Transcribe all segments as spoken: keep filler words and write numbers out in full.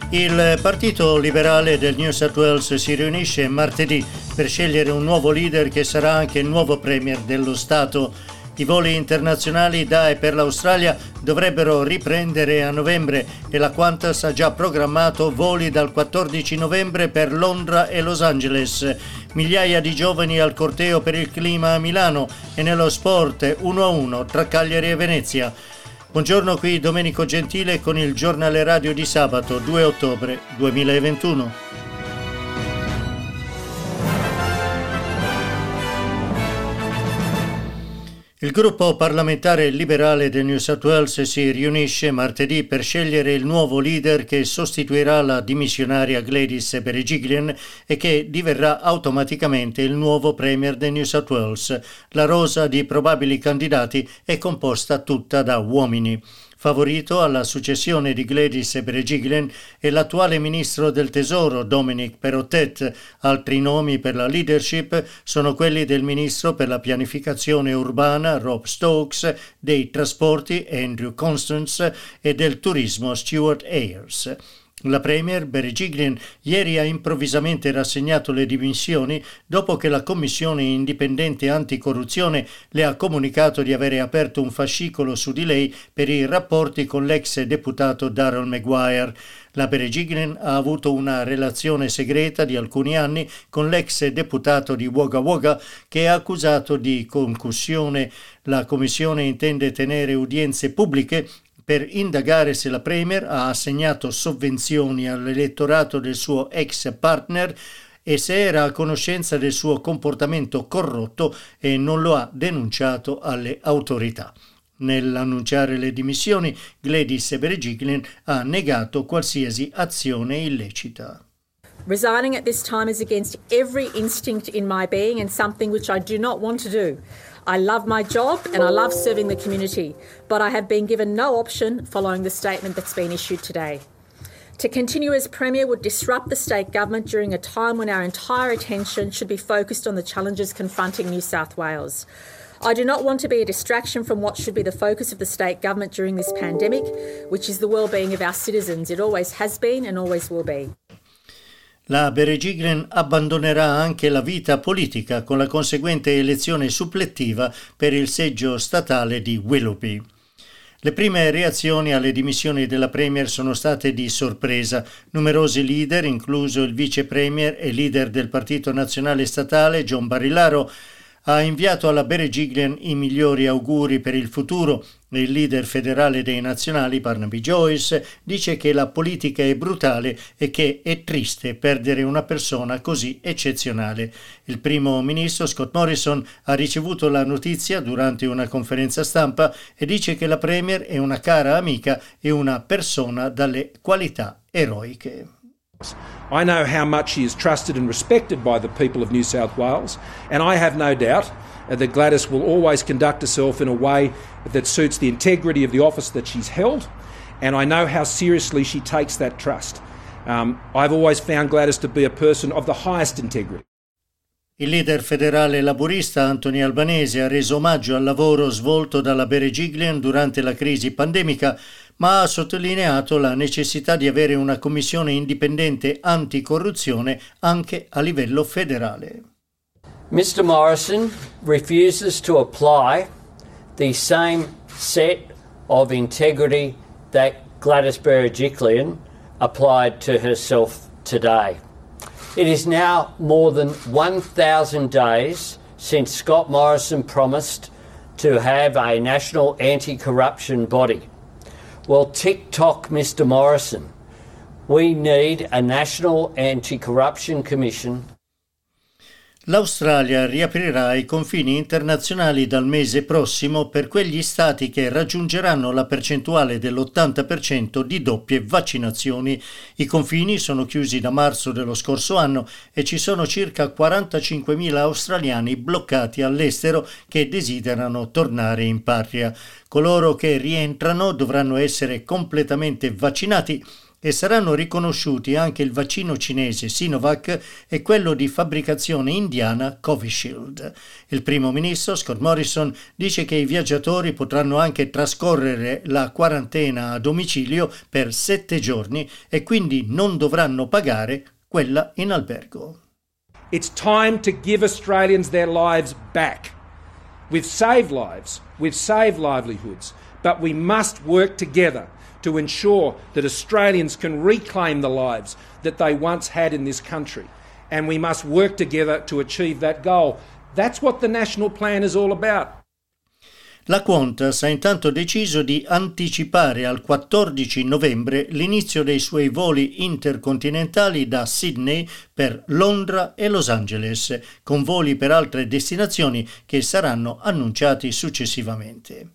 Il Partito Liberale del New South Wales si riunisce martedì per scegliere un nuovo leader che sarà anche il nuovo premier dello Stato. I voli internazionali da e per l'Australia dovrebbero riprendere a novembre e la Qantas ha già programmato voli dal quattordici novembre per Londra e Los Angeles. Migliaia di giovani al corteo per il clima a Milano e nello sport uno a uno tra Cagliari e Venezia. Buongiorno, qui Domenico Gentile con il giornale radio di sabato due ottobre duemilaventuno. Il gruppo parlamentare liberale del New South Wales si riunisce martedì per scegliere il nuovo leader che sostituirà la dimissionaria Gladys Berejiklian e che diverrà automaticamente il nuovo premier del New South Wales. La rosa di probabili candidati è composta tutta da uomini. Favorito alla successione di Gladys Berejiklian è l'attuale ministro del Tesoro Dominic Perrottet. Altri nomi per la leadership sono quelli del ministro per la pianificazione urbana Rob Stokes, dei trasporti Andrew Constance e del turismo Stuart Ayres. La premier Berejiklian ieri ha improvvisamente rassegnato le dimissioni dopo che la Commissione indipendente anticorruzione le ha comunicato di avere aperto un fascicolo su di lei per i rapporti con l'ex deputato Daryl Maguire. La Berejiklian ha avuto una relazione segreta di alcuni anni con l'ex deputato di Wagga Wagga che è accusato di concussione. La Commissione intende tenere udienze pubbliche per indagare se la Premier ha assegnato sovvenzioni all'elettorato del suo ex partner e se era a conoscenza del suo comportamento corrotto e non lo ha denunciato alle autorità. Nell'annunciare le dimissioni, Gladys Berejiklian ha negato qualsiasi azione illecita. Resigning at this time is against every instinct in my being and something which I do not want to do. I love my job and I love serving the community, but I have been given no option following the statement that's been issued today. To continue as Premier would disrupt the state government during a time when our entire attention should be focused on the challenges confronting New South Wales. I do not want to be a distraction from what should be the focus of the state government during this pandemic, which is the well-being of our citizens. It always has been and always will be. La Berejiklian abbandonerà anche la vita politica con la conseguente elezione supplettiva per il seggio statale di Willoughby. Le prime reazioni alle dimissioni della Premier sono state di sorpresa. Numerosi leader, incluso il vice Premier e leader del Partito Nazionale Statale John Barilaro, ha inviato alla Berejiklian i migliori auguri per il futuro. Il leader federale dei nazionali, Barnaby Joyce, dice che la politica è brutale e che è triste perdere una persona così eccezionale. Il primo ministro Scott Morrison ha ricevuto la notizia durante una conferenza stampa e dice che la Premier è una cara amica e una persona dalle qualità eroiche. I know how much she is trusted and respected by the people of New South Wales, and I have no doubt that Gladys will always conduct herself in a way that suits the integrity of the office that she's held, and I know how seriously she takes that trust. Um, I've always found Gladys to be a person of the highest integrity. Il leader federale laburista Anthony Albanese ha reso omaggio al lavoro svolto dalla Berejiklian durante la crisi pandemica, ma ha sottolineato la necessità di avere una commissione indipendente anticorruzione anche a livello federale. Mister Morrison refuses to apply the same set of integrity that Gladys Berejiklian applied to herself today. It is now more than one thousand days since Scott Morrison promised to have a national anti-corruption body. Well, tick-tock, Mister Morrison. We need a national anti-corruption commission. L'Australia riaprirà i confini internazionali dal mese prossimo per quegli stati che raggiungeranno la percentuale dell'ottanta per cento di doppie vaccinazioni. I confini sono chiusi da marzo dello scorso anno e ci sono circa quarantacinquemila australiani bloccati all'estero che desiderano tornare in patria. Coloro che rientrano dovranno essere completamente vaccinati e saranno riconosciuti anche il vaccino cinese Sinovac e quello di fabbricazione indiana Covishield. Il primo ministro Scott Morrison dice che i viaggiatori potranno anche trascorrere la quarantena a domicilio per sette giorni e quindi non dovranno pagare quella in albergo. It's time to give Australians their lives back. We've saved lives, we've saved livelihoods, but we must work together to ensure that Australians can reclaim the lives that they once had in this country. And we must work together to achieve that goal. That's what the National Plan is all about. La Qantas ha intanto deciso di anticipare al quattordici novembre l'inizio dei suoi voli intercontinentali da Sydney per Londra e Los Angeles, con voli per altre destinazioni che saranno annunciati successivamente.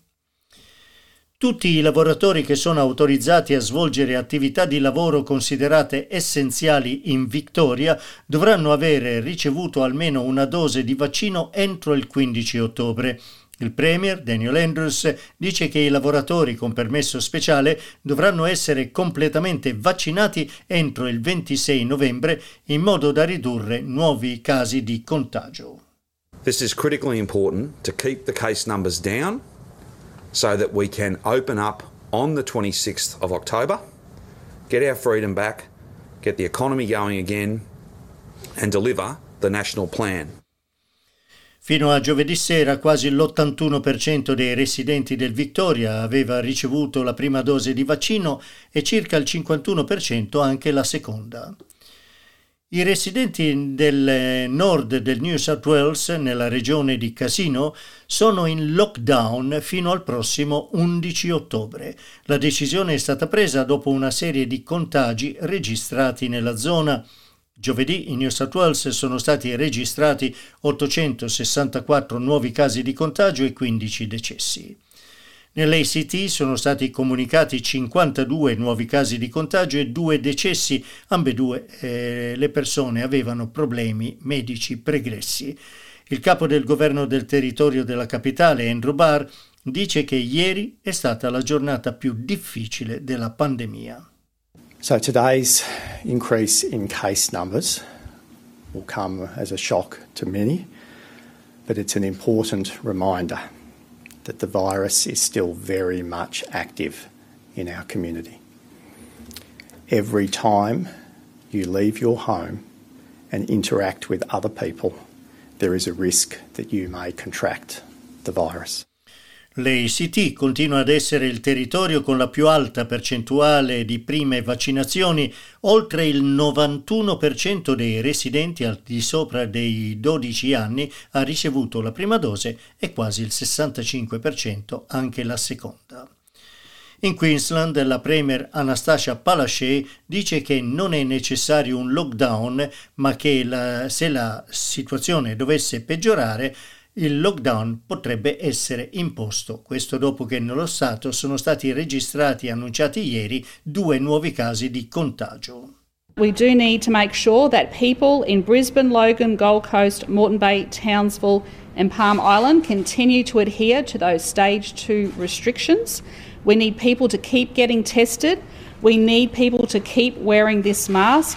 Tutti i lavoratori che sono autorizzati a svolgere attività di lavoro considerate essenziali in Victoria dovranno avere ricevuto almeno una dose di vaccino entro il quindici ottobre. Il Premier Daniel Andrews dice che i lavoratori con permesso speciale dovranno essere completamente vaccinati entro il ventisei novembre in modo da ridurre nuovi casi di contagio. This is critically important to keep the case numbers down so that we can open up on the twenty-sixth of October, get our freedom back, get the economy going again and deliver the national plan. Fino a giovedì sera quasi l'ottantuno per cento dei residenti del Victoria aveva ricevuto la prima dose di vaccino e circa il cinquantuno per cento anche la seconda. I residenti del nord del New South Wales, nella regione di Casino, sono in lockdown fino al prossimo undici ottobre. La decisione è stata presa dopo una serie di contagi registrati nella zona. Giovedì in New South Wales sono stati registrati ottocentosessantaquattro nuovi casi di contagio e quindici decessi. Nell'A C T sono stati comunicati cinquantadue nuovi casi di contagio e due decessi, ambedue eh, le persone avevano problemi medici pregressi. Il capo del governo del territorio della capitale, Andrew Barr, dice che ieri è stata la giornata più difficile della pandemia. So today's increase in case numbers will come as a shock to many, but it's an important reminder that the virus is still very much active in our community. Every time you leave your home and interact with other people, there is a risk that you may contract the virus. L'A C T continua ad essere il territorio con la più alta percentuale di prime vaccinazioni, oltre il novantuno per cento dei residenti al di sopra dei dodici anni ha ricevuto la prima dose e quasi il sessantacinque per cento anche la seconda. In Queensland la Premier Anastasia Palaszczuk dice che non è necessario un lockdown, ma che la, se la situazione dovesse peggiorare il lockdown potrebbe essere imposto, questo dopo che nello Stato sono stati registrati e annunciati ieri due nuovi casi di contagio. We do need to make sure that people in Brisbane, Logan, Gold Coast, Moreton Bay, Townsville and Palm Island continue to adhere to those stage two restrictions. We need people to keep getting tested. We need people to keep wearing this mask.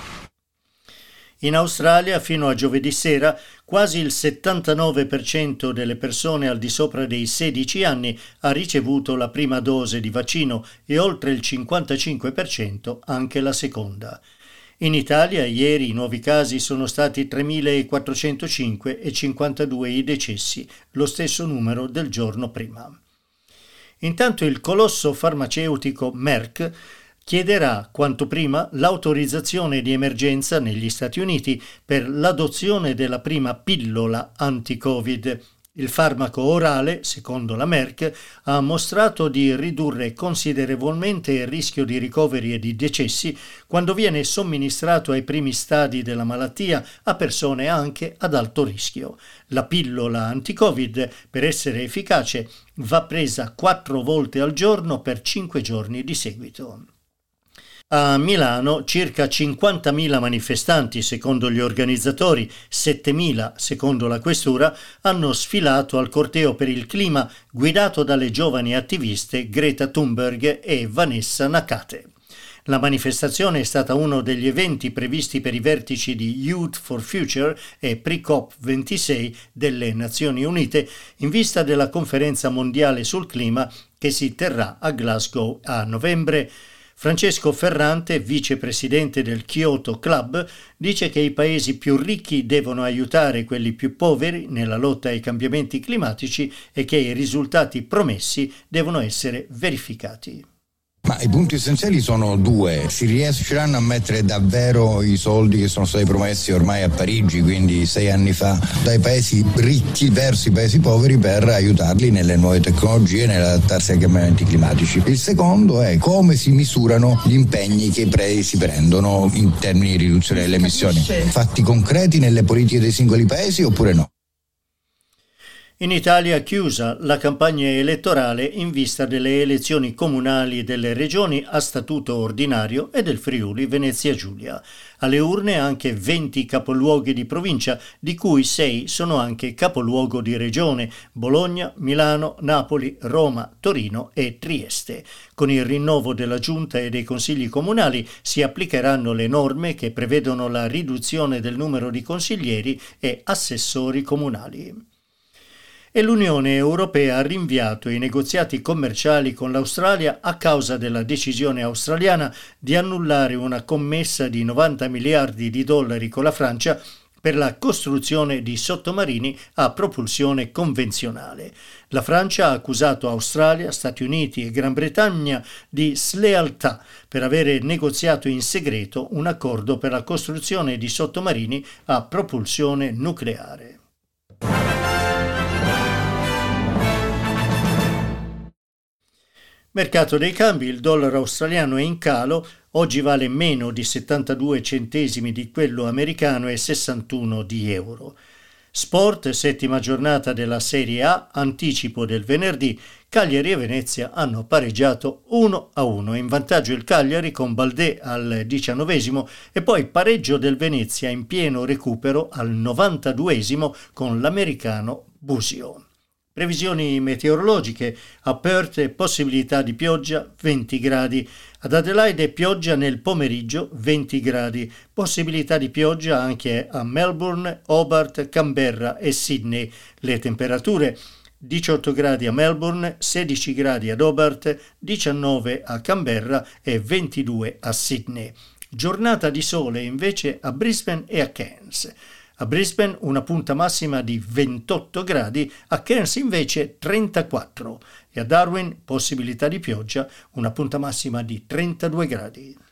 In Australia, fino a giovedì sera, quasi il settantanove per cento delle persone al di sopra dei sedici anni ha ricevuto la prima dose di vaccino e oltre il cinquantacinque per cento anche la seconda. In Italia, ieri i nuovi casi sono stati tremilaquattrocentocinque e cinquantadue i decessi, lo stesso numero del giorno prima. Intanto il colosso farmaceutico Merck chiederà quanto prima l'autorizzazione di emergenza negli Stati Uniti per l'adozione della prima pillola anti-Covid. Il farmaco orale, secondo la Merck, ha mostrato di ridurre considerevolmente il rischio di ricoveri e di decessi quando viene somministrato ai primi stadi della malattia a persone anche ad alto rischio. La pillola anti-Covid, per essere efficace, va presa quattro volte al giorno per cinque giorni di seguito. A Milano circa cinquantamila manifestanti, secondo gli organizzatori, settemila secondo la questura, hanno sfilato al corteo per il clima guidato dalle giovani attiviste Greta Thunberg e Vanessa Nakate. La manifestazione è stata uno degli eventi previsti per i vertici di Youth for Future e pre-C O P ventisei delle Nazioni Unite in vista della conferenza mondiale sul clima che si terrà a Glasgow a novembre. Francesco Ferrante, vicepresidente del Kyoto Club, dice che i paesi più ricchi devono aiutare quelli più poveri nella lotta ai cambiamenti climatici e che i risultati promessi devono essere verificati. Ma i punti essenziali sono due: si riusciranno a mettere davvero i soldi che sono stati promessi ormai a Parigi, quindi sei anni fa, dai paesi ricchi verso i paesi poveri per aiutarli nelle nuove tecnologie e nell'adattarsi ai cambiamenti climatici. Il secondo è come si misurano gli impegni che i paesi prendono in termini di riduzione delle emissioni. Fatti concreti nelle politiche dei singoli paesi oppure no? In Italia chiusa la campagna elettorale in vista delle elezioni comunali delle regioni a statuto ordinario e del Friuli Venezia Giulia. Alle urne anche venti capoluoghi di provincia, di cui sei sono anche capoluogo di regione: Bologna, Milano, Napoli, Roma, Torino e Trieste. Con il rinnovo della Giunta e dei consigli comunali si applicheranno le norme che prevedono la riduzione del numero di consiglieri e assessori comunali. E l'Unione Europea ha rinviato i negoziati commerciali con l'Australia a causa della decisione australiana di annullare una commessa di novanta miliardi di dollari con la Francia per la costruzione di sottomarini a propulsione convenzionale. La Francia ha accusato Australia, Stati Uniti e Gran Bretagna di slealtà per avere negoziato in segreto un accordo per la costruzione di sottomarini a propulsione nucleare. Mercato dei cambi: il dollaro australiano è in calo, oggi vale meno di settantadue centesimi di quello americano e sessantuno di euro. Sport, settima giornata della Serie A, anticipo del venerdì. Cagliari e Venezia hanno pareggiato uno a uno, in vantaggio il Cagliari con Baldé al diciannovesimo e poi pareggio del Venezia in pieno recupero al novantaduesimo con l'americano Busio. Previsioni meteorologiche: a Perth possibilità di pioggia venti gradi, ad Adelaide pioggia nel pomeriggio venti gradi, possibilità di pioggia anche a Melbourne, Hobart, Canberra e Sydney. Le temperature: diciotto gradi a Melbourne, sedici gradi ad Hobart, diciannove a Canberra e ventidue a Sydney. Giornata di sole invece a Brisbane e a Cairns. A Brisbane una punta massima di ventotto gradi, a Cairns invece trentaquattro e a Darwin possibilità di pioggia, una punta massima di trentadue gradi.